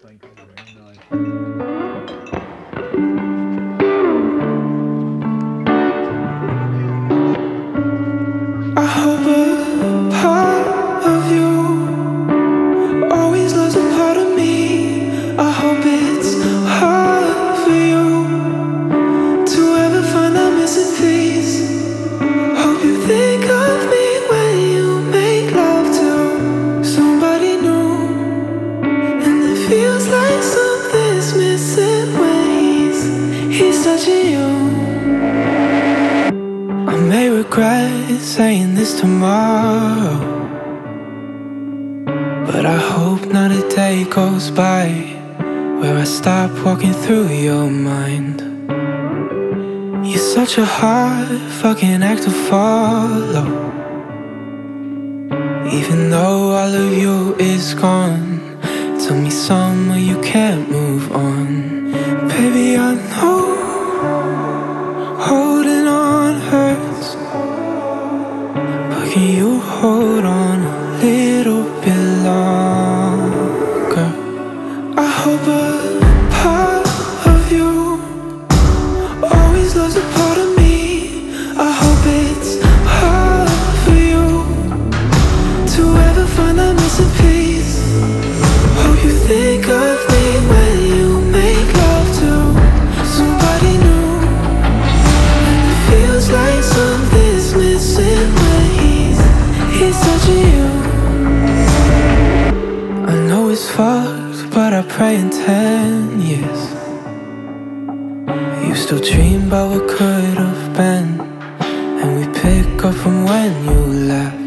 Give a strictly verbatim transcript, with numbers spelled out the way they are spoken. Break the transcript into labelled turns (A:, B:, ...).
A: I hope a part of you always loves a part of me. I hope it's hard for you to ever find that missing piece. Hope you think of me when you make love to somebody new, and it feels like something's missing when he's he's touching you. I may regret saying this tomorrow, but I hope not a day goes by where I stop walking through your mind. You're such a hard fucking act to follow, even though all of you is gone. Tell me somewhere you can't move on. Baby, I know holding on hurts, but can you hold on a little bit longer? I hope a part of you always loves a part of me. I hope it's hard for you to ever find that missing piece. Hope you think of me when you make love to somebody new, and it feels like something's missing when he's he's touching you. I know it's fucked, but I pray in ten years you still dream about what could have been, and we pick up from when you left.